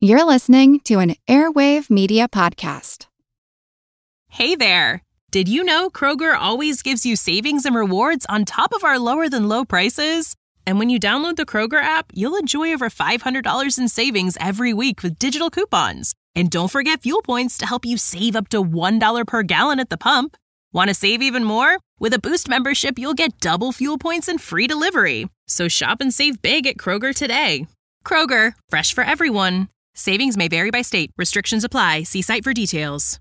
You're listening to an Airwave Media Podcast. Hey there! Did you know Kroger always gives you savings and rewards on top of our lower-than-low prices? And when you download the Kroger app, you'll enjoy over $500 in savings every week with digital coupons. And don't forget fuel points to help you save up to $1 per gallon at the pump. Want to save even more? With a Boost membership, you'll get double fuel points and free delivery. So shop and save big at Kroger today. Kroger, fresh for everyone. Savings may vary by state. Restrictions apply. See site for details.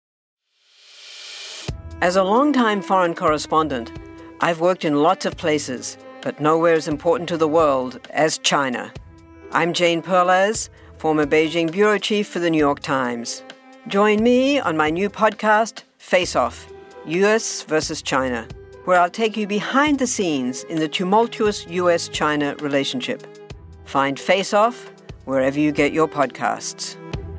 As a longtime foreign correspondent, I've worked in lots of places, but nowhere as important to the world as China. I'm Jane Perlez, former Beijing bureau chief for the New York Times. Join me on my new podcast, Face Off, U.S. versus China, where I'll take you behind the scenes in the tumultuous U.S.-China relationship. Find Face Off wherever you get your podcasts.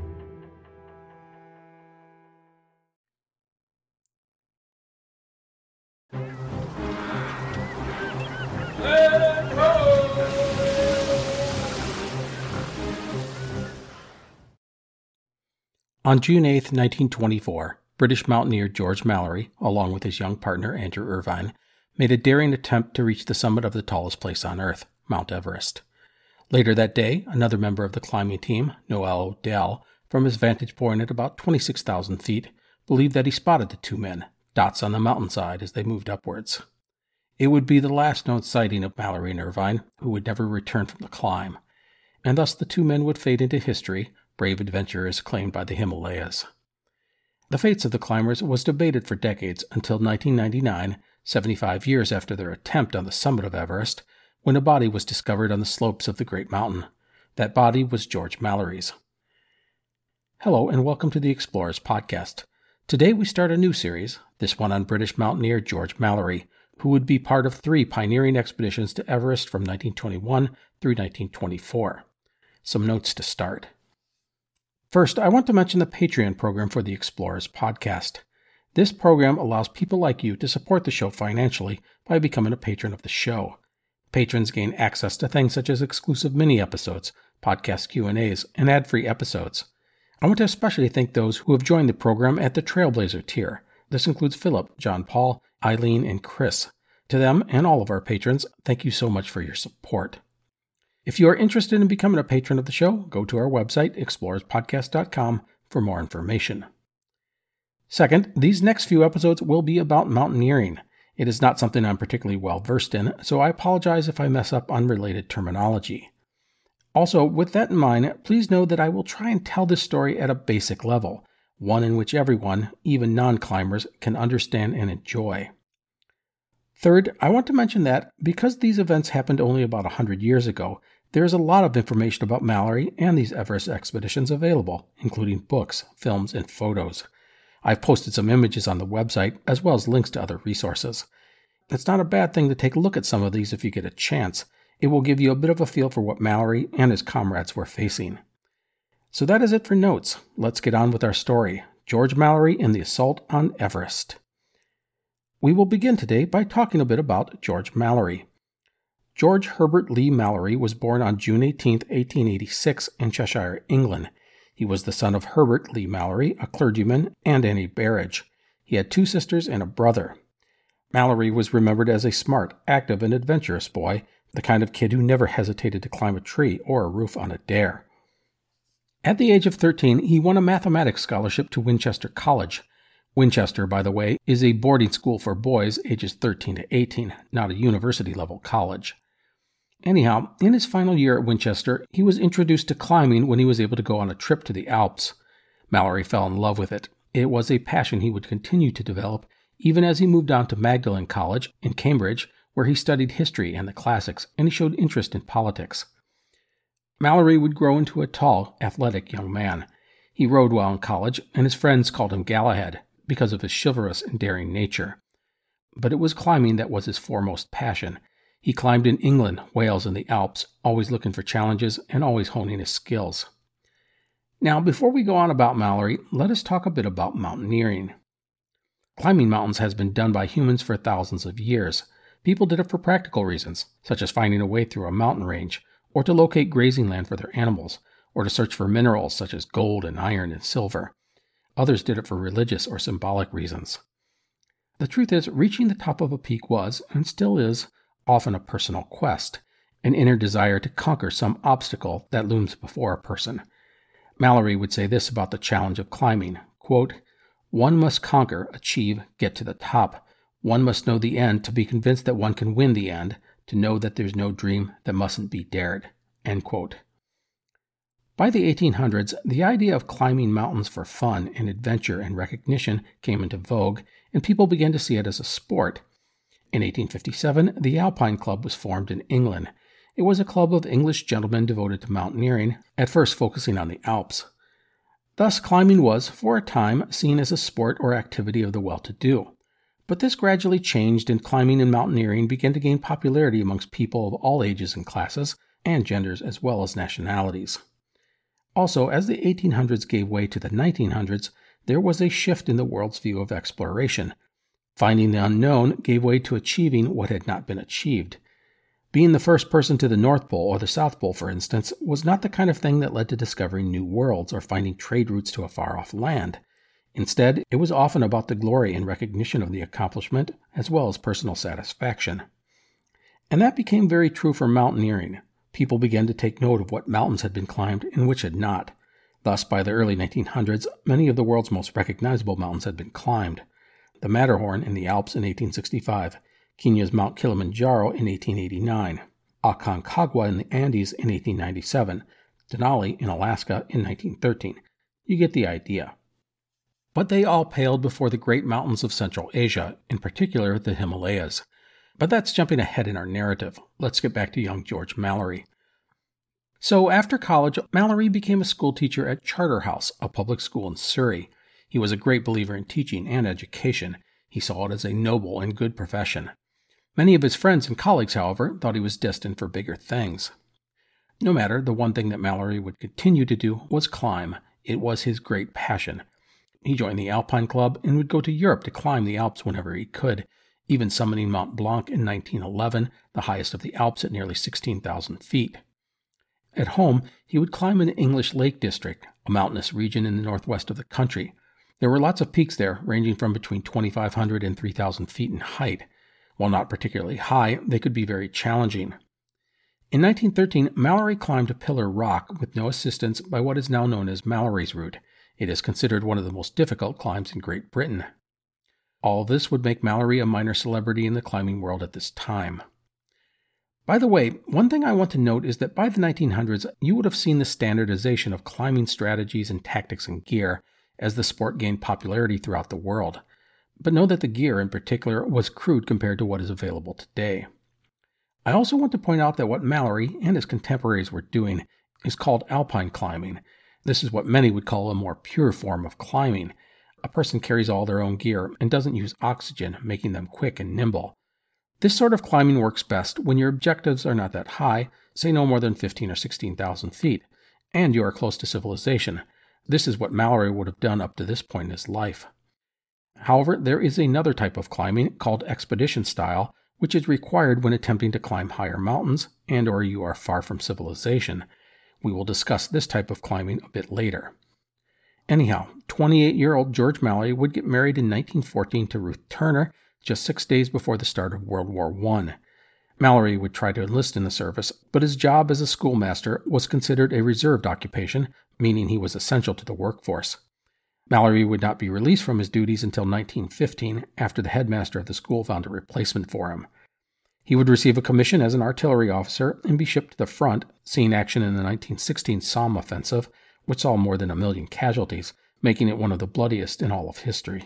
On June 8, 1924, British mountaineer George Mallory, along with his young partner Andrew Irvine, made a daring attempt to reach the summit of the tallest place on Earth, Mount Everest. Later that day, another member of the climbing team, Noel O'Dell, from his vantage point at about 26,000 feet, believed that he spotted the two men, dots on the mountainside as they moved upwards. It would be the last known sighting of Mallory and Irvine, who would never return from the climb, and thus the two men would fade into history, brave adventurers claimed by the Himalayas. The fates of the climbers was debated for decades until 1999, 75 years after their attempt on the summit of Everest, when a body was discovered on the slopes of the Great Mountain. That body was George Mallory's. Hello and welcome to the Explorers Podcast. Today we start a new series, this one on British mountaineer George Mallory, who would be part of 3 pioneering expeditions to Everest from 1921 through 1924. Some notes to start. First, I want to mention the Patreon program for the Explorers Podcast. This program allows people like you to support the show financially by becoming a patron of the show. Patrons gain access to things such as exclusive mini-episodes, podcast Q&As, and ad-free episodes. I want to especially thank those who have joined the program at the Trailblazer tier. This includes Philip, John Paul, Eileen, and Chris. To them and all of our patrons, thank you so much for your support. If you are interested in becoming a patron of the show, go to our website, explorerspodcast.com, for more information. Second, these next few episodes will be about mountaineering. It is not something I'm particularly well versed in, so I apologize if I mess up unrelated terminology. Also, with that in mind, please know that I will try and tell this story at a basic level, one in which everyone, even non-climbers, can understand and enjoy. Third, I want to mention that because these events happened only about 100 years ago, there is a lot of information about Mallory and these Everest expeditions available, including books, films, and photos. I've posted some images on the website, as well as links to other resources. It's not a bad thing to take a look at some of these if you get a chance. It will give you a bit of a feel for what Mallory and his comrades were facing. So that is it for notes. Let's get on with our story. George Mallory and the Assault on Everest. We will begin today by talking a bit about George Mallory. George Herbert Lee Mallory was born on June 18, 1886 in Cheshire, England. He was the son of Herbert Lee Mallory, a clergyman, and Annie Berridge. He had 2 sisters and a brother. Mallory was remembered as a smart, active, and adventurous boy, the kind of kid who never hesitated to climb a tree or a roof on a dare. At the age of 13, he won a mathematics scholarship to Winchester College. Winchester, by the way, is a boarding school for boys ages 13 to 18, not a university-level college. Anyhow, in his final year at Winchester, he was introduced to climbing when he was able to go on a trip to the Alps. Mallory fell in love with it. It was a passion he would continue to develop, even as he moved on to Magdalen College in Cambridge, where he studied history and the classics, and he showed interest in politics. Mallory would grow into a tall, athletic young man. He rode well in college, and his friends called him Galahad because of his chivalrous and daring nature. But it was climbing that was his foremost passion. He climbed in England, Wales, and the Alps, always looking for challenges and always honing his skills. Now, before we go on about Mallory, let us talk a bit about mountaineering. Climbing mountains has been done by humans for thousands of years. People did it for practical reasons, such as finding a way through a mountain range, or to locate grazing land for their animals, or to search for minerals such as gold and iron and silver. Others did it for religious or symbolic reasons. The truth is, reaching the top of a peak was, and still is, often a personal quest, an inner desire to conquer some obstacle that looms before a person. Mallory would say this about the challenge of climbing, quote, "One must conquer, achieve, get to the top. One must know the end to be convinced that one can win the end, to know that there's no dream that mustn't be dared." End quote. By the 1800s, the idea of climbing mountains for fun and adventure and recognition came into vogue, and people began to see it as a sport. In 1857, the Alpine Club was formed in England. It was a club of English gentlemen devoted to mountaineering, at first focusing on the Alps. Thus, climbing was, for a time, seen as a sport or activity of the well-to-do. But this gradually changed, and climbing and mountaineering began to gain popularity amongst people of all ages and classes, and genders as well as nationalities. Also, as the 1800s gave way to the 1900s, there was a shift in the world's view of exploration. Finding the unknown gave way to achieving what had not been achieved. Being the first person to the North Pole or the South Pole, for instance, was not the kind of thing that led to discovering new worlds or finding trade routes to a far-off land. Instead, it was often about the glory and recognition of the accomplishment, as well as personal satisfaction. And that became very true for mountaineering. People began to take note of what mountains had been climbed and which had not. Thus, by the early 1900s, many of the world's most recognizable mountains had been climbed. The Matterhorn in the Alps in 1865, Kenya's Mount Kilimanjaro in 1889, Aconcagua in the Andes in 1897, Denali in Alaska in 1913. You get the idea. But they all paled before the great mountains of Central Asia, in particular the Himalayas. But that's jumping ahead in our narrative. Let's get back to young George Mallory. So after college, Mallory became a schoolteacher at Charterhouse, a public school in Surrey. He was a great believer in teaching and education. He saw it as a noble and good profession. Many of his friends and colleagues, however, thought he was destined for bigger things. No matter, the one thing that Mallory would continue to do was climb. It was his great passion. He joined the Alpine Club and would go to Europe to climb the Alps whenever he could, even summiting Mont Blanc in 1911, the highest of the Alps at nearly 16,000 feet. At home, he would climb in the English Lake District, a mountainous region in the northwest of the country. There were lots of peaks there, ranging from between 2,500 and 3,000 feet in height. While not particularly high, they could be very challenging. In 1913, Mallory climbed Pillar Rock with no assistance by what is now known as Mallory's Route. It is considered one of the most difficult climbs in Great Britain. All of this would make Mallory a minor celebrity in the climbing world at this time. By the way, one thing I want to note is that by the 1900s, you would have seen the standardization of climbing strategies and tactics and gear as the sport gained popularity throughout the world. But know that the gear in particular was crude compared to what is available today. I also want to point out that what Mallory and his contemporaries were doing is called alpine climbing. This is what many would call a more pure form of climbing. A person carries all their own gear and doesn't use oxygen, making them quick and nimble. This sort of climbing works best when your objectives are not that high, say no more than 15 or 16,000 feet, and you are close to civilization. This is what Mallory would have done up to this point in his life. However, there is another type of climbing called expedition style, which is required when attempting to climb higher mountains and or you are far from civilization. We will discuss this type of climbing a bit later. Anyhow, 28-year-old George Mallory would get married in 1914 to Ruth Turner, just 6 days before the start of World War I. Mallory would try to enlist in the service, but his job as a schoolmaster was considered a reserved occupation, meaning he was essential to the workforce. Mallory would not be released from his duties until 1915, after the headmaster of the school found a replacement for him. He would receive a commission as an artillery officer and be shipped to the front, seeing action in the 1916 Somme offensive, which saw more than 1 million casualties, making it one of the bloodiest in all of history.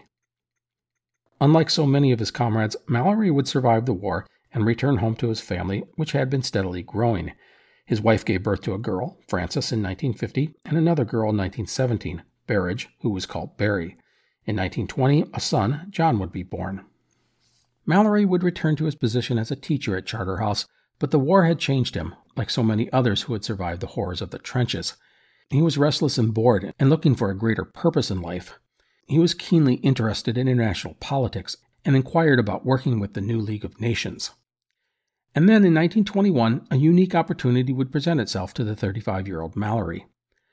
Unlike so many of his comrades, Mallory would survive the war and return home to his family, which had been steadily growing. His wife gave birth to a girl, Frances, in 1950, and another girl in 1917, Berridge, who was called Barry. In 1920, a son, John, would be born. Mallory would return to his position as a teacher at Charterhouse, but the war had changed him, like so many others who had survived the horrors of the trenches. He was restless and bored and looking for a greater purpose in life. He was keenly interested in international politics and inquired about working with the new League of Nations. And then in 1921, a unique opportunity would present itself to the 35-year-old Mallory.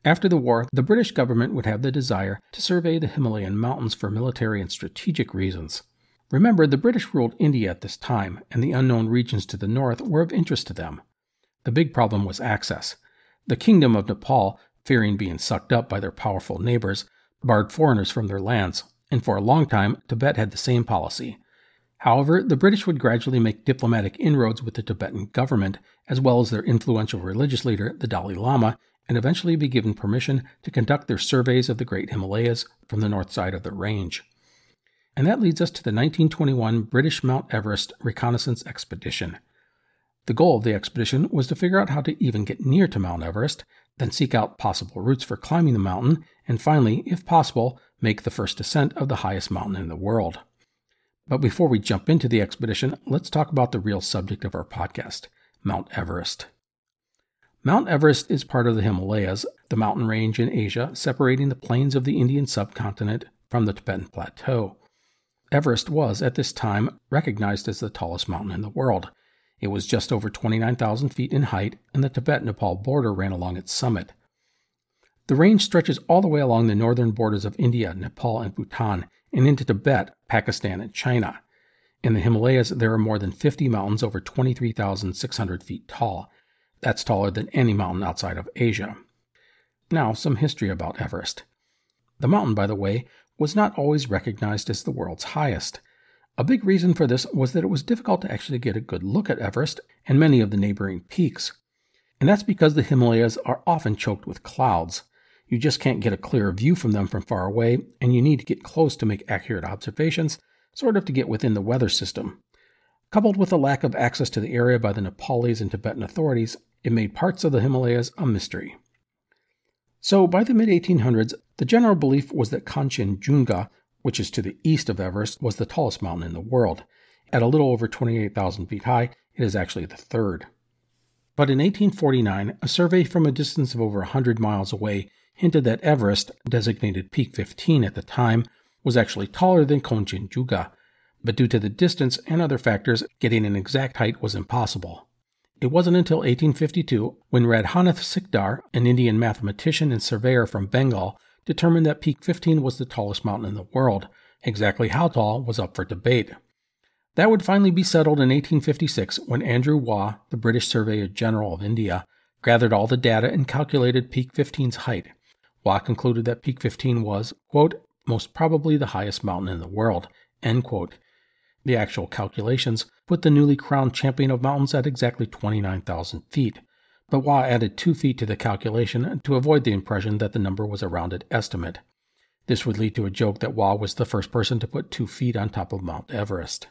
After the war, the British government would have the desire to survey the Himalayan mountains for military and strategic reasons. Remember, the British ruled India at this time, and the unknown regions to the north were of interest to them. The big problem was access. The Kingdom of Nepal, fearing being sucked up by their powerful neighbors, barred foreigners from their lands, and for a long time, Tibet had the same policy. However, the British would gradually make diplomatic inroads with the Tibetan government, as well as their influential religious leader, the Dalai Lama, and eventually be given permission to conduct their surveys of the Great Himalayas from the north side of the range. And that leads us to the 1921 British Mount Everest Reconnaissance Expedition. The goal of the expedition was to figure out how to even get near to Mount Everest, then seek out possible routes for climbing the mountain, and finally, if possible, make the first ascent of the highest mountain in the world. But before we jump into the expedition, let's talk about the real subject of our podcast, Mount Everest. Mount Everest is part of the Himalayas, the mountain range in Asia separating the plains of the Indian subcontinent from the Tibetan Plateau. Everest was, at this time, recognized as the tallest mountain in the world. It was just over 29,000 feet in height, and the Tibet-Nepal border ran along its summit. The range stretches all the way along the northern borders of India, Nepal, and Bhutan, and into Tibet, Pakistan, and China. In the Himalayas, there are more than 50 mountains over 23,600 feet tall. That's taller than any mountain outside of Asia. Now, some history about Everest. The mountain, by the way, was not always recognized as the world's highest. A big reason for this was that it was difficult to actually get a good look at Everest and many of the neighboring peaks. And that's because the Himalayas are often choked with clouds. You just can't get a clear view from them from far away, and you need to get close to make accurate observations, sort of to get within the weather system. Coupled with a lack of access to the area by the Nepalese and Tibetan authorities, it made parts of the Himalayas a mystery. So, by the mid-1800s, the general belief was that Kanchenjunga, which is to the east of Everest, was the tallest mountain in the world. At a little over 28,000 feet high, it is actually the third. But in 1849, a survey from a distance of over 100 miles away hinted that Everest, designated Peak 15 at the time, was actually taller than Kanchenjunga, but due to the distance and other factors, getting an exact height was impossible. It wasn't until 1852 when Radhanath Sikdar, an Indian mathematician and surveyor from Bengal, determined that Peak 15 was the tallest mountain in the world. Exactly how tall was up for debate. That would finally be settled in 1856 when Andrew Waugh, the British Surveyor General of India, gathered all the data and calculated Peak 15's height. Waugh concluded that Peak 15 was, quote, most probably the highest mountain in the world, end quote. The actual calculations put the newly crowned champion of mountains at exactly 29,000 feet, but Waugh added 2 feet to the calculation to avoid the impression that the number was a rounded estimate. This would lead to a joke that Waugh was the first person to put 2 feet on top of Mount Everest.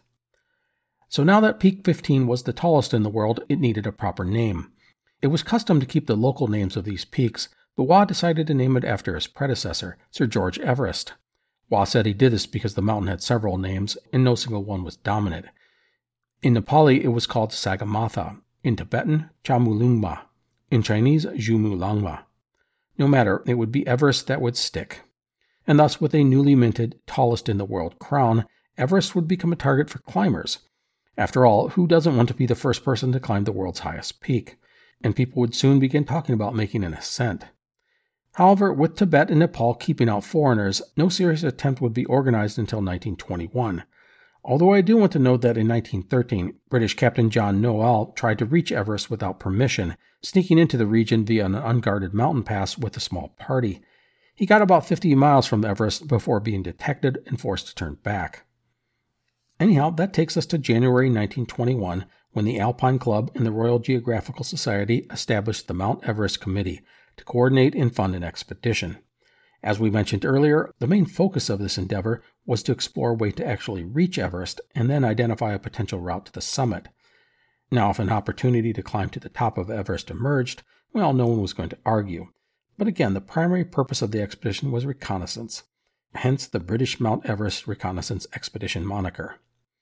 So now that Peak 15 was the tallest in the world, it needed a proper name. It was custom to keep the local names of these peaks, but Waugh decided to name it after his predecessor, Sir George Everest. Waugh said he did this because the mountain had several names, and no single one was dominant. In Nepali, it was called Sagamatha. In Tibetan, Chamulungma. In Chinese, Jumulangma. No matter, it would be Everest that would stick. And thus, with a newly minted, tallest in the world crown, Everest would become a target for climbers. After all, who doesn't want to be the first person to climb the world's highest peak? And people would soon begin talking about making an ascent. However, with Tibet and Nepal keeping out foreigners, no serious attempt would be organized until 1921. Although I do want to note that in 1913, British Captain John Noel tried to reach Everest without permission, sneaking into the region via an unguarded mountain pass with a small party. He got about 50 miles from Everest before being detected and forced to turn back. Anyhow, that takes us to January 1921, when the Alpine Club and the Royal Geographical Society established the Mount Everest Committee to coordinate and fund an expedition. As we mentioned earlier, the main focus of this endeavor was to explore a way to actually reach Everest and then identify a potential route to the summit. Now, if an opportunity to climb to the top of Everest emerged, well, no one was going to argue. But again, the primary purpose of the expedition was reconnaissance, hence the British Mount Everest Reconnaissance Expedition moniker.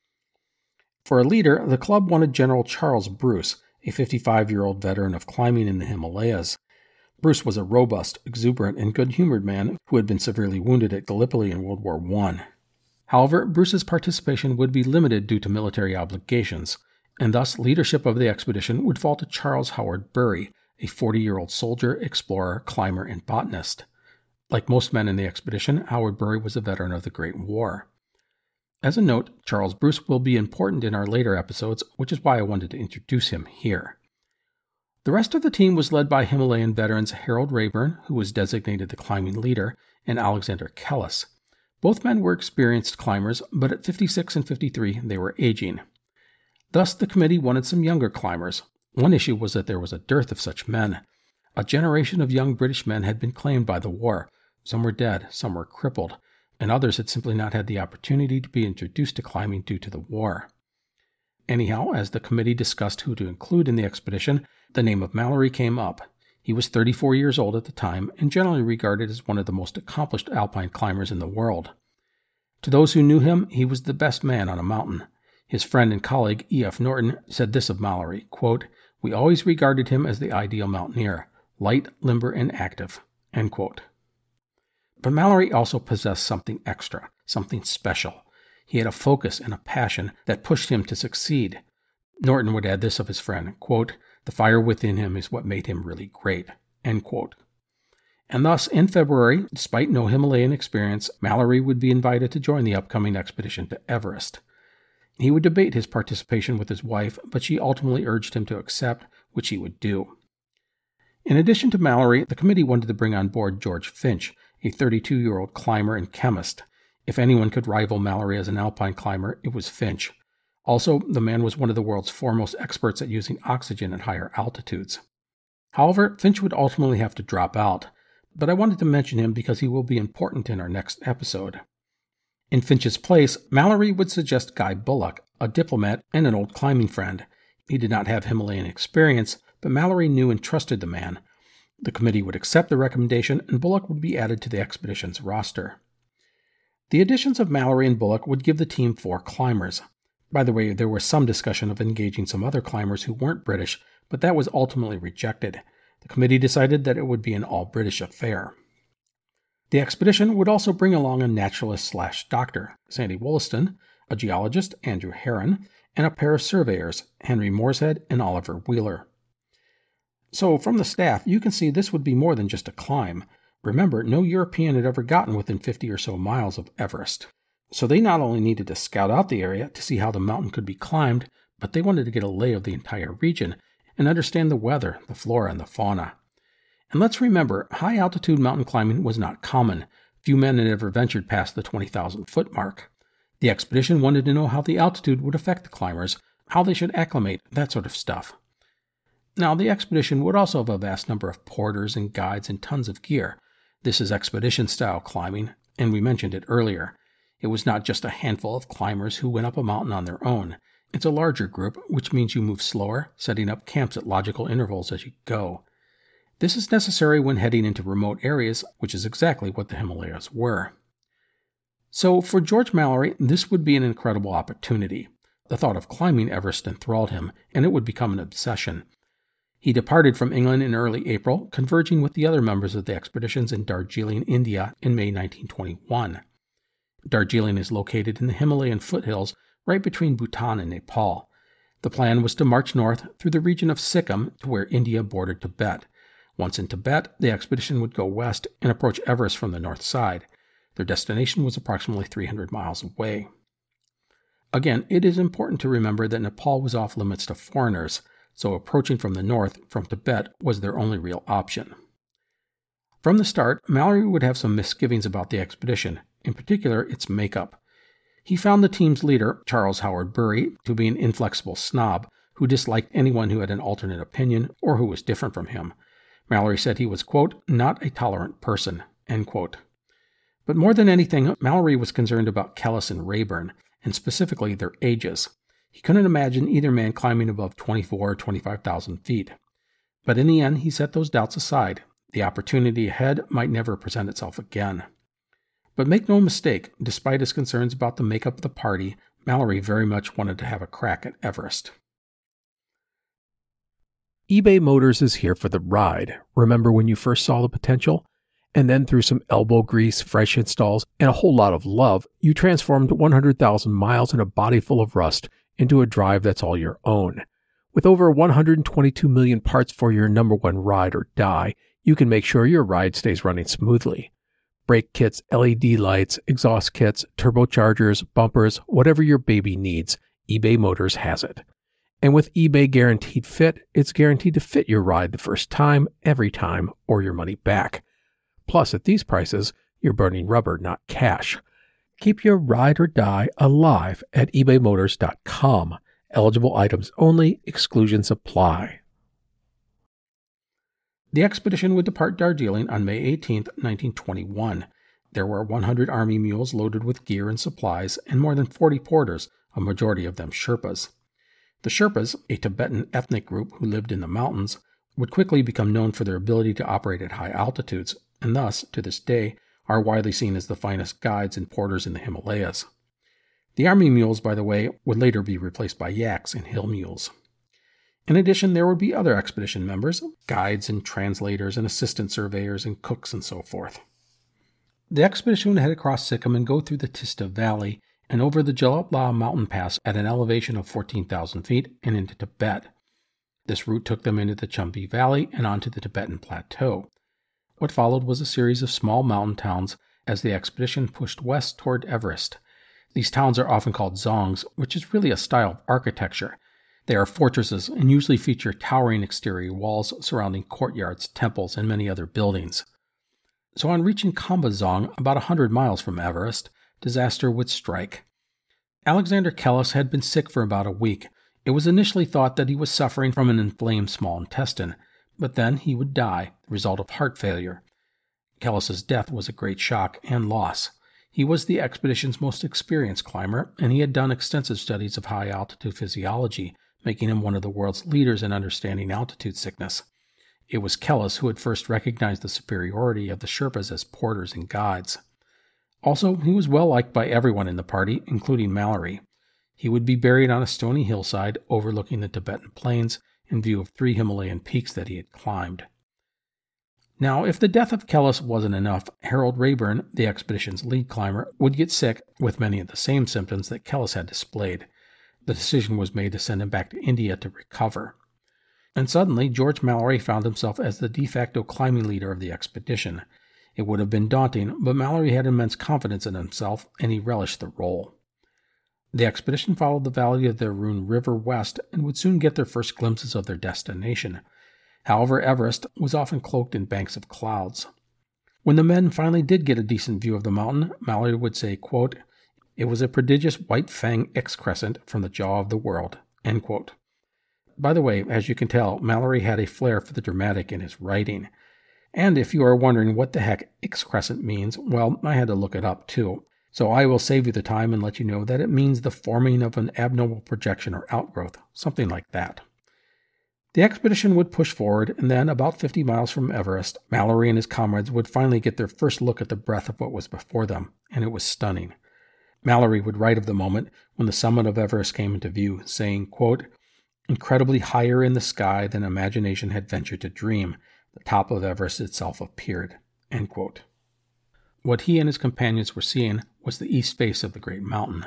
For a leader, the club wanted General Charles Bruce, a 55-year-old veteran of climbing in the Himalayas. Bruce was a robust, exuberant, and good-humored man who had been severely wounded at Gallipoli in World War I. However, Bruce's participation would be limited due to military obligations, and thus leadership of the expedition would fall to Charles Howard Bury, a 40-year-old soldier, explorer, climber, and botanist. Like most men in the expedition, Howard Bury was a veteran of the Great War. As a note, Charles Bruce will be important in our later episodes, which is why I wanted to introduce him here. The rest of the team was led by Himalayan veterans Harold Rayburn, who was designated the climbing leader, and Alexander Kellis. Both men were experienced climbers, but at 56 and 53 they were aging. Thus, the committee wanted some younger climbers. One issue was that there was a dearth of such men. A generation of young British men had been claimed by the war. Some were dead, some were crippled, and others had simply not had the opportunity to be introduced to climbing due to the war. Anyhow, as the committee discussed who to include in the expedition, the name of Mallory came up. He was 34 years old at the time and generally regarded as one of the most accomplished alpine climbers in the world. To those who knew him, he was the best man on a mountain. His friend and colleague E.F. Norton said this of Mallory, quote, "We always regarded him as the ideal mountaineer, light, limber, and active," end quote. But Mallory also possessed something extra, something special. He had a focus and a passion that pushed him to succeed. Norton would add this of his friend, quote, "The fire within him is what made him really great," end quote. And thus, in February, despite no Himalayan experience, Mallory would be invited to join the upcoming expedition to Everest. He would debate his participation with his wife, but she ultimately urged him to accept, which he would do. In addition to Mallory, the committee wanted to bring on board George Finch, a 32-year-old climber and chemist. If anyone could rival Mallory as an alpine climber, it was Finch. Also, the man was one of the world's foremost experts at using oxygen at higher altitudes. However, Finch would ultimately have to drop out, but I wanted to mention him because he will be important in our next episode. In Finch's place, Mallory would suggest Guy Bullock, a diplomat and an old climbing friend. He did not have Himalayan experience, but Mallory knew and trusted the man. The committee would accept the recommendation, and Bullock would be added to the expedition's roster. The additions of Mallory and Bullock would give the team 4 climbers. By the way, there was some discussion of engaging some other climbers who weren't British, but that was ultimately rejected. The committee decided that it would be an all-British affair. The expedition would also bring along a naturalist/doctor, Sandy Wollaston, a geologist, Andrew Heron, and a pair of surveyors, Henry Morshead and Oliver Wheeler. So, from the staff, you can see this would be more than just a climb. Remember, no European had ever gotten within 50 or so miles of Everest. So they not only needed to scout out the area to see how the mountain could be climbed, but they wanted to get a lay of the entire region and understand the weather, the flora, and the fauna. And let's remember, high-altitude mountain climbing was not common. Few men had ever ventured past the 20,000-foot mark. The expedition wanted to know how the altitude would affect the climbers, how they should acclimate, that sort of stuff. Now, the expedition would also have a vast number of porters and guides and tons of gear. This is expedition-style climbing, and we mentioned it earlier. It was not just a handful of climbers who went up a mountain on their own. It's a larger group, which means you move slower, setting up camps at logical intervals as you go. This is necessary when heading into remote areas, which is exactly what the Himalayas were. So, for George Mallory, this would be an incredible opportunity. The thought of climbing Everest enthralled him, and it would become an obsession. He departed from England in early April, converging with the other members of the expeditions in Darjeeling, India, in May 1921. Darjeeling is located in the Himalayan foothills right between Bhutan and Nepal. The plan was to march north through the region of Sikkim to where India bordered Tibet. Once in Tibet, the expedition would go west and approach Everest from the north side. Their destination was approximately 300 miles away. Again, it is important to remember that Nepal was off limits to foreigners, so approaching from the north, from Tibet, was their only real option. From the start, Mallory would have some misgivings about the expedition, in particular its makeup. He found the team's leader, Charles Howard Bury, to be an inflexible snob who disliked anyone who had an alternate opinion or who was different from him. Mallory said he was, quote, "not a tolerant person," end quote. But more than anything, Mallory was concerned about Kellis and Rayburn, and specifically their ages. He couldn't imagine either man climbing above 24,000 or 25,000 feet. But in the end, he set those doubts aside. The opportunity ahead might never present itself again. But make no mistake, despite his concerns about the makeup of the party, Mallory very much wanted to have a crack at Everest. eBay Motors is here for the ride. Remember when you first saw the potential? And then through some elbow grease, fresh installs, and a whole lot of love, you transformed 100,000 miles and a body full of rust into a drive that's all your own. With over 122 million parts for your number one ride or die, you can make sure your ride stays running smoothly. Brake kits, LED lights, exhaust kits, turbochargers, bumpers, whatever your baby needs, eBay Motors has it. And with eBay Guaranteed Fit, it's guaranteed to fit your ride the first time, every time, or your money back. Plus, at these prices, you're burning rubber, not cash. Keep your ride or die alive at ebaymotors.com. Eligible items only, exclusions apply. The expedition would depart Darjeeling on May 18, 1921. There were 100 army mules loaded with gear and supplies, and more than 40 porters, a majority of them Sherpas. The Sherpas, a Tibetan ethnic group who lived in the mountains, would quickly become known for their ability to operate at high altitudes, and thus, to this day, are widely seen as the finest guides and porters in the Himalayas. The army mules, by the way, would later be replaced by yaks and hill mules. In addition, there would be other expedition members, guides and translators and assistant surveyors and cooks and so forth. The expedition would head across Sikkim and go through the Tista Valley and over the Jalapla mountain pass at an elevation of 14,000 feet and into Tibet. This route took them into the Chumbi Valley and onto the Tibetan Plateau. What followed was a series of small mountain towns as the expedition pushed west toward Everest. These towns are often called zongs, which is really a style of architecture. They are fortresses and usually feature towering exterior walls surrounding courtyards, temples, and many other buildings. So on reaching Khamba Zong, about 100 miles from Everest, disaster would strike. Alexander Kellis had been sick for about a week. It was initially thought that he was suffering from an inflamed small intestine, but then he would die, the result of heart failure. Kellis's death was a great shock and loss. He was the expedition's most experienced climber, and he had done extensive studies of high-altitude physiology, making him one of the world's leaders in understanding altitude sickness. It was Kellis who had first recognized the superiority of the Sherpas as porters and guides. Also, he was well liked by everyone in the party, including Mallory. He would be buried on a stony hillside overlooking the Tibetan plains in view of 3 Himalayan peaks that he had climbed. Now, if the death of Kellis wasn't enough, Harold Rayburn, the expedition's lead climber, would get sick with many of the same symptoms that Kellis had displayed. The decision was made to send him back to India to recover. And suddenly, George Mallory found himself as the de facto climbing leader of the expedition. It would have been daunting, but Mallory had immense confidence in himself, and he relished the role. The expedition followed the valley of the Arun River west and would soon get their first glimpses of their destination. However, Everest was often cloaked in banks of clouds. When the men finally did get a decent view of the mountain, Mallory would say, quote, "It was a prodigious white fang excrescent from the jaw of the world," end quote. By the way, as you can tell, Mallory had a flair for the dramatic in his writing. And if you are wondering what the heck excrescent means, well, I had to look it up too. So I will save you the time and let you know that it means the forming of an abnormal projection or outgrowth, something like that. The expedition would push forward, and then, about 50 miles from Everest, Mallory and his comrades would finally get their first look at the breadth of what was before them, and it was stunning. Mallory would write of the moment when the summit of Everest came into view, saying, quote, "Incredibly higher in the sky than imagination had ventured to dream, the top of Everest itself appeared," end quote. What he and his companions were seeing was the east face of the great mountain.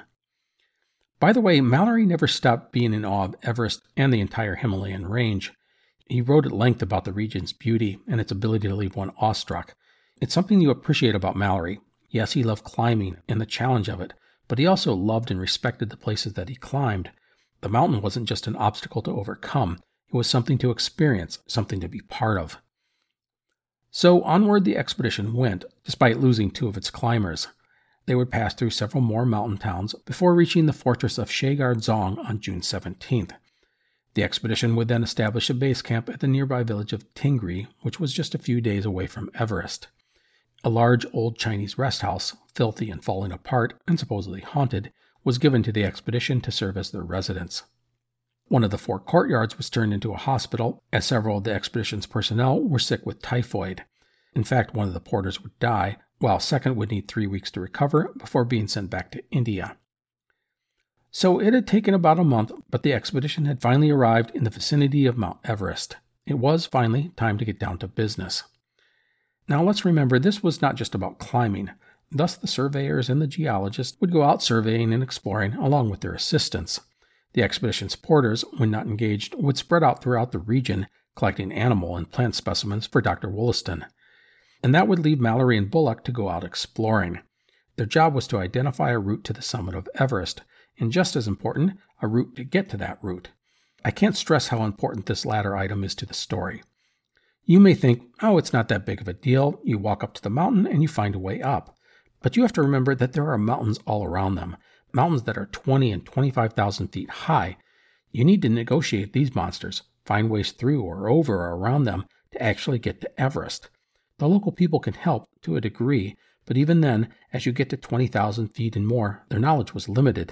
By the way, Mallory never stopped being in awe of Everest and the entire Himalayan range. He wrote at length about the region's beauty and its ability to leave one awestruck. It's something you appreciate about Mallory. Yes, he loved climbing and the challenge of it, but he also loved and respected the places that he climbed. The mountain wasn't just an obstacle to overcome. It was something to experience, something to be part of. So onward the expedition went, despite losing 2 of its climbers. They would pass through several more mountain towns before reaching the fortress of Shegar Zong on June 17th. The expedition would then establish a base camp at the nearby village of Tingri, which was just a few days away from Everest. A large old Chinese rest house, filthy and falling apart and supposedly haunted, was given to the expedition to serve as their residence. One of the 4 courtyards was turned into a hospital, as several of the expedition's personnel were sick with typhoid. In fact, one of the porters would die, while a second would need 3 weeks to recover before being sent back to India. So it had taken about a month, but the expedition had finally arrived in the vicinity of Mount Everest. It was finally time to get down to business. Now let's remember, this was not just about climbing. Thus the surveyors and the geologists would go out surveying and exploring along with their assistants. The expedition's porters, when not engaged, would spread out throughout the region, collecting animal and plant specimens for Dr. Wollaston. And that would leave Mallory and Bullock to go out exploring. Their job was to identify a route to the summit of Everest, and just as important, a route to get to that route. I can't stress how important this latter item is to the story. You may think, oh, it's not that big of a deal. You walk up to the mountain and you find a way up. But you have to remember that there are mountains all around them, mountains that are 20 and 25,000 feet high. You need to negotiate these monsters, find ways through or over or around them to actually get to Everest. The local people can help to a degree, but even then, as you get to 20,000 feet and more, their knowledge was limited.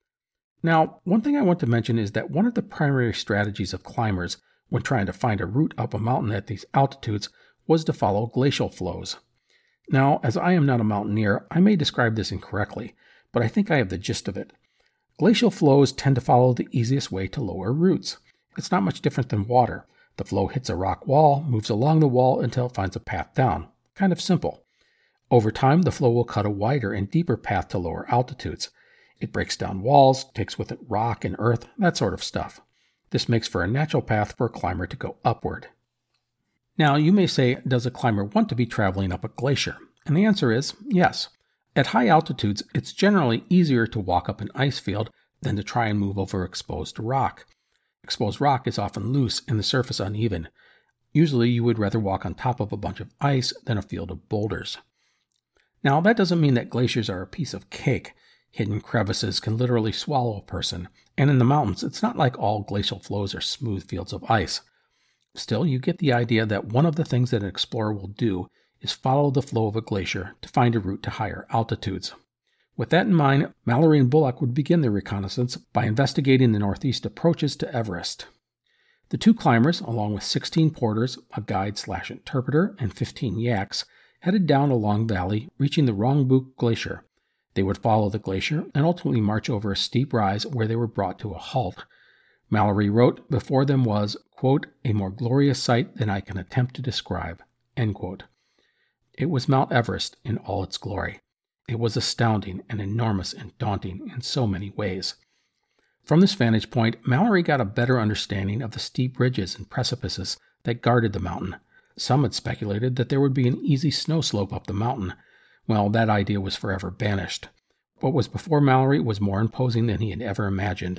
Now, one thing I want to mention is that one of the primary strategies of climbers when trying to find a route up a mountain at these altitudes was to follow glacial flows. Now, as I am not a mountaineer, I may describe this incorrectly, but I think I have the gist of it. Glacial flows tend to follow the easiest way to lower routes. It's not much different than water. The flow hits a rock wall, moves along the wall until it finds a path down. Kind of simple. Over time, the flow will cut a wider and deeper path to lower altitudes. It breaks down walls, takes with it rock and earth, that sort of stuff. This makes for a natural path for a climber to go upward. Now, you may say, does a climber want to be traveling up a glacier? And the answer is yes. At high altitudes, it's generally easier to walk up an ice field than to try and move over exposed rock. Exposed rock is often loose and the surface uneven. Usually, you would rather walk on top of a bunch of ice than a field of boulders. Now, that doesn't mean that glaciers are a piece of cake. Hidden crevices can literally swallow a person, and in the mountains, it's not like all glacial flows are smooth fields of ice. Still, you get the idea that one of the things that an explorer will do is follow the flow of a glacier to find a route to higher altitudes. With that in mind, Mallory and Bullock would begin their reconnaissance by investigating the northeast approaches to Everest. The two climbers, along with 16 porters, a guide/interpreter, and 15 yaks, headed down a long valley, reaching the Rongbuk Glacier. They would follow the glacier and ultimately march over a steep rise where they were brought to a halt. Mallory wrote, before them was, quote, a more glorious sight than I can attempt to describe, end quote. It was Mount Everest in all its glory. It was astounding and enormous and daunting in so many ways. From this vantage point, Mallory got a better understanding of the steep ridges and precipices that guarded the mountain. Some had speculated that there would be an easy snow slope up the mountain. Well, that idea was forever banished. What was before Mallory was more imposing than he had ever imagined.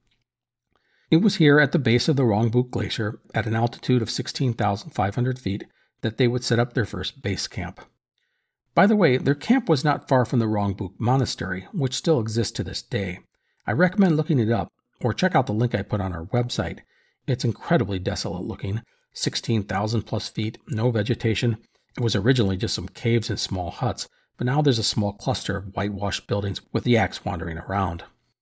It was here at the base of the Rongbuk Glacier, at an altitude of 16,500 feet, that they would set up their first base camp. By the way, their camp was not far from the Rongbuk Monastery, which still exists to this day. I recommend looking it up, or check out the link I put on our website. It's incredibly desolate looking, 16,000 plus feet, no vegetation. It was originally just some caves and small huts, but now there's a small cluster of whitewashed buildings with yaks wandering around.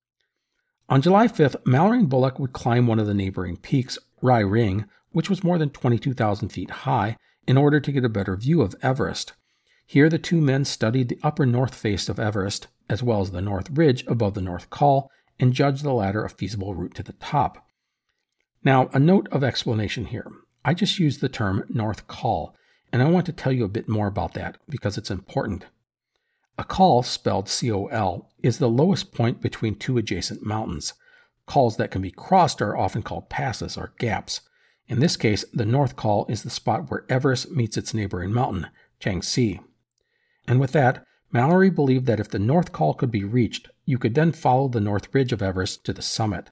On July 5th, Mallory and Bullock would climb one of the neighboring peaks, Rai Ring, which was more than 22,000 feet high, in order to get a better view of Everest. Here the two men studied the upper north face of Everest, as well as the north ridge above the North Col, and judged the latter a feasible route to the top. Now, a note of explanation here. I just used the term North Col, and I want to tell you a bit more about that because it's important. A col, spelled C-O-L, is the lowest point between two adjacent mountains. Cols that can be crossed are often called passes or gaps. In this case, the North Col is the spot where Everest meets its neighboring mountain, Changxi. And with that, Mallory believed that if the North Col could be reached, you could then follow the north ridge of Everest to the summit.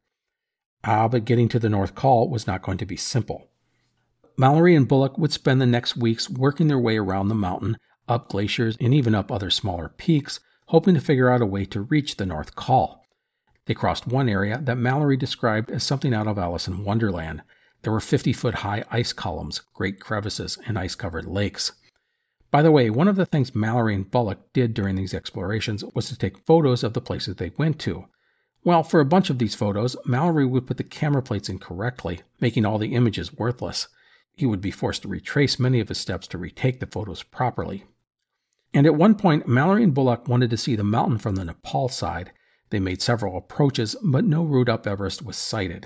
But getting to the North Col was not going to be simple. Mallory and Bullock would spend the next weeks working their way around the mountain, up glaciers, and even up other smaller peaks, hoping to figure out a way to reach the North Col. They crossed one area that Mallory described as something out of Alice in Wonderland. There were 50-foot-high ice columns, great crevices, and ice-covered lakes. By the way, one of the things Mallory and Bullock did during these explorations was to take photos of the places they went to. Well, for a bunch of these photos, Mallory would put the camera plates incorrectly, making all the images worthless. He would be forced to retrace many of his steps to retake the photos properly. And at one point, Mallory and Bullock wanted to see the mountain from the Nepal side. They made several approaches, but no route up Everest was sighted.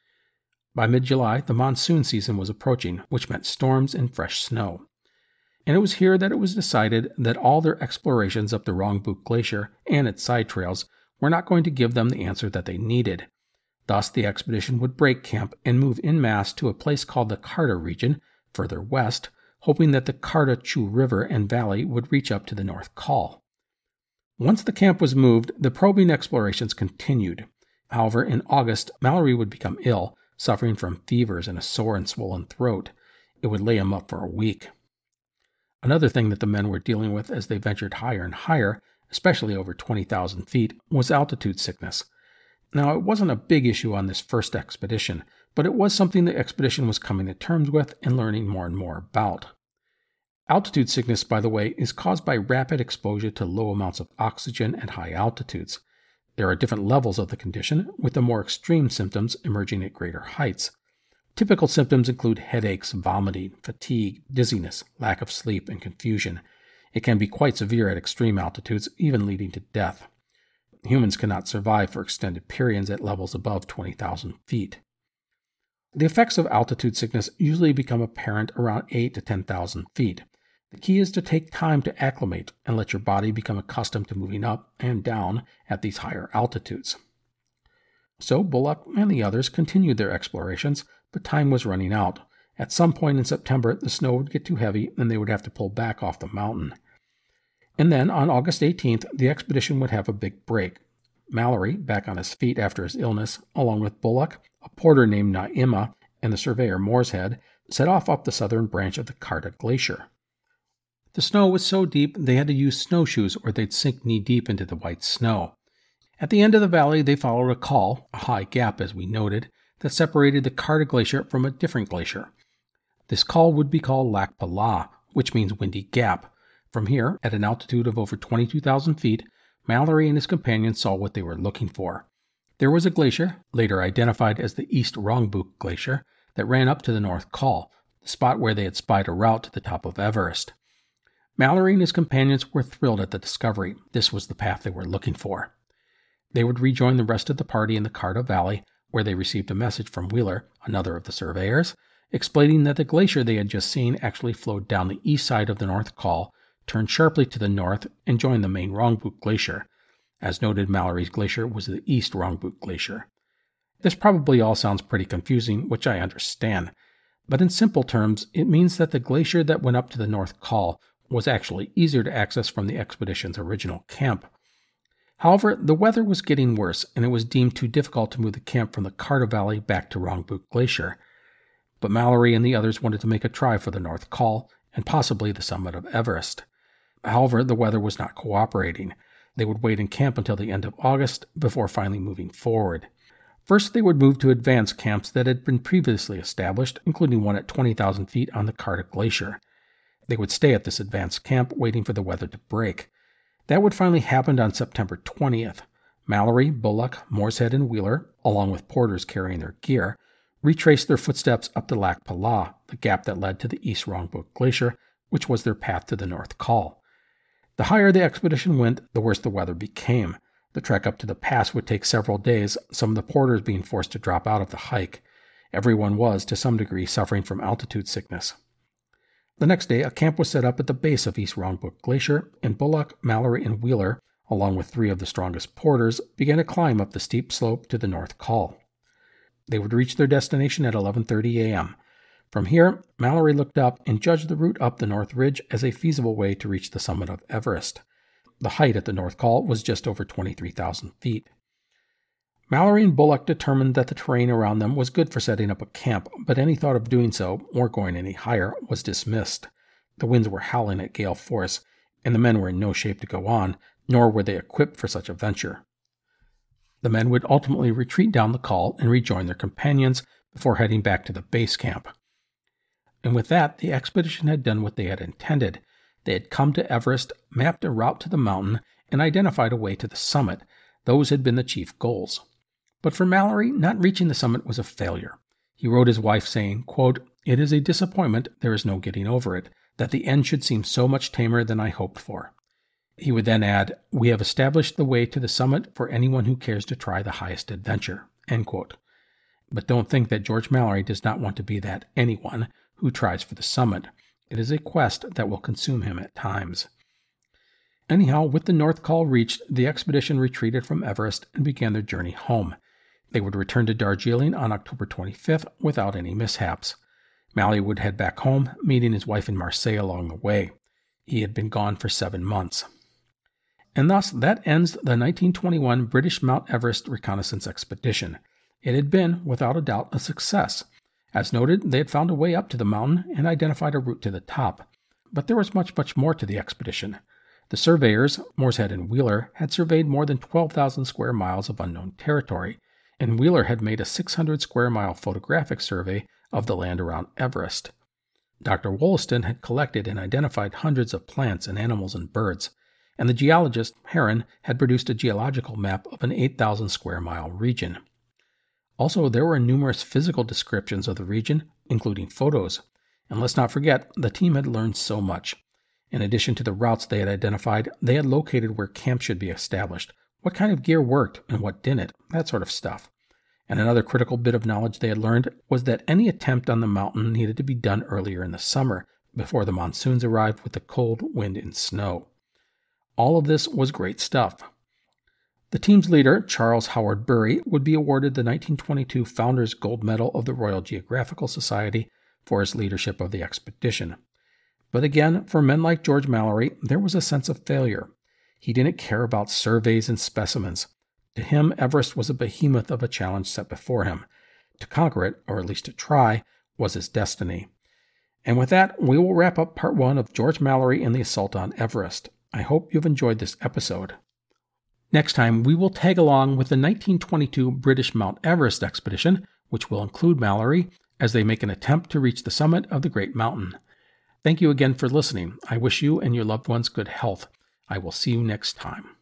By mid-July, the monsoon season was approaching, which meant storms and fresh snow. And it was here that it was decided that all their explorations up the Rongbuk Glacier and its side trails were not going to give them the answer that they needed. Thus, the expedition would break camp and move en masse to a place called the Carta region, further west, hoping that the Carta Chu River and valley would reach up to the North Col. Once the camp was moved, the probing explorations continued. However, in August, Mallory would become ill, suffering from fevers and a sore and swollen throat. It would lay him up for a week. Another thing that the men were dealing with as they ventured higher and higher, especially over 20,000 feet, was altitude sickness. Now, it wasn't a big issue on this first expedition, but it was something the expedition was coming to terms with and learning more and more about. Altitude sickness, by the way, is caused by rapid exposure to low amounts of oxygen at high altitudes. There are different levels of the condition, with the more extreme symptoms emerging at greater heights. Typical symptoms include headaches, vomiting, fatigue, dizziness, lack of sleep, and confusion. It can be quite severe at extreme altitudes, even leading to death. Humans cannot survive for extended periods at levels above 20,000 feet. The effects of altitude sickness usually become apparent around 8 to 10,000 feet. The key is to take time to acclimate and let your body become accustomed to moving up and down at these higher altitudes. So Bullock and the others continued their explorations, but time was running out. At some point in September, the snow would get too heavy and they would have to pull back off the mountain. And then, on August 18th, the expedition would have a big break. Mallory, back on his feet after his illness, along with Bullock, a porter named Naima, and the surveyor Morshead, set off up the southern branch of the Carta Glacier. The snow was so deep they had to use snowshoes or they'd sink knee-deep into the white snow. At the end of the valley, they followed a col, a high gap as we noted, that separated the Carta Glacier from a different glacier. This col would be called Lac Pala, which means Windy Gap. From here, at an altitude of over 22,000 feet, Mallory and his companions saw what they were looking for. There was a glacier, later identified as the East Rongbuk Glacier, that ran up to the North Col, the spot where they had spied a route to the top of Everest. Mallory and his companions were thrilled at the discovery. This was the path they were looking for. They would rejoin the rest of the party in the Carta Valley, where they received a message from Wheeler, another of the surveyors, explaining that the glacier they had just seen actually flowed down the east side of the North Col, turned sharply to the north, and joined the main Rongbuk Glacier. As noted, Mallory's glacier was the East Rongbuk Glacier. This probably all sounds pretty confusing, which I understand, but in simple terms, it means that the glacier that went up to the North Col was actually easier to access from the expedition's original camp. However, the weather was getting worse, and it was deemed too difficult to move the camp from the Carta Valley back to Rongbuk Glacier. But Mallory and the others wanted to make a try for the North Col, and possibly the summit of Everest. However, the weather was not cooperating. They would wait in camp until the end of August before finally moving forward. First, they would move to advanced camps that had been previously established, including one at 20,000 feet on the Carta Glacier. They would stay at this advanced camp, waiting for the weather to break. That would finally happen on September 20th. Mallory, Bullock, Morshead, and Wheeler, along with porters carrying their gear, retraced their footsteps up the Lac Pala, the gap that led to the East Rongbuk Glacier, which was their path to the North Col. The higher the expedition went, the worse the weather became. The trek up to the pass would take several days, some of the porters being forced to drop out of the hike. Everyone was, to some degree, suffering from altitude sickness. The next day, a camp was set up at the base of East Rongbuk Glacier, and Bullock, Mallory, and Wheeler, along with 3 of the strongest porters, began to climb up the steep slope to the North Col. They would reach their destination at 11:30 a.m. From here, Mallory looked up and judged the route up the North Ridge as a feasible way to reach the summit of Everest. The height at the North Col was just over 23,000 feet. Mallory and Bullock determined that the terrain around them was good for setting up a camp, but any thought of doing so, or going any higher, was dismissed. The winds were howling at gale force, and the men were in no shape to go on, nor were they equipped for such a venture. The men would ultimately retreat down the col and rejoin their companions before heading back to the base camp. And with that, the expedition had done what they had intended. They had come to Everest, mapped a route to the mountain, and identified a way to the summit. Those had been the chief goals. But for Mallory, not reaching the summit was a failure. He wrote his wife saying, quote, "It is a disappointment, there is no getting over it, that the end should seem so much tamer than I hoped for." He would then add, "We have established the way to the summit for anyone who cares to try the highest adventure." End quote. But don't think that George Mallory does not want to be that anyone who tries for the summit. It is a quest that will consume him at times. Anyhow, with the North Col reached, the expedition retreated from Everest and began their journey home. They would return to Darjeeling on October 25th without any mishaps. Mallory would head back home, meeting his wife in Marseille along the way. He had been gone for 7 months. And thus, that ends the 1921 British Mount Everest reconnaissance expedition. It had been, without a doubt, a success. As noted, they had found a way up to the mountain and identified a route to the top. But there was much, much more to the expedition. The surveyors, Morshead and Wheeler, had surveyed more than 12,000 square miles of unknown territory, and Wheeler had made a 600 square mile photographic survey of the land around Everest. Dr. Wollaston had collected and identified hundreds of plants and animals and birds, and the geologist, Heron, had produced a geological map of an 8,000 square mile region. Also, there were numerous physical descriptions of the region, including photos. And let's not forget, the team had learned so much. In addition to the routes they had identified, they had located where camp should be established, what kind of gear worked and what didn't, that sort of stuff. And another critical bit of knowledge they had learned was that any attempt on the mountain needed to be done earlier in the summer, before the monsoons arrived with the cold, wind, and snow. All of this was great stuff. The team's leader, Charles Howard Bury, would be awarded the 1922 Founders Gold Medal of the Royal Geographical Society for his leadership of the expedition. But again, for men like George Mallory, there was a sense of failure. He didn't care about surveys and specimens. To him, Everest was a behemoth of a challenge set before him. To conquer it, or at least to try, was his destiny. And with that, we will wrap up part 1 of George Mallory and the Assault on Everest. I hope you've enjoyed this episode. Next time, we will tag along with the 1922 British Mount Everest expedition, which will include Mallory, as they make an attempt to reach the summit of the Great Mountain. Thank you again for listening. I wish you and your loved ones good health. I will see you next time.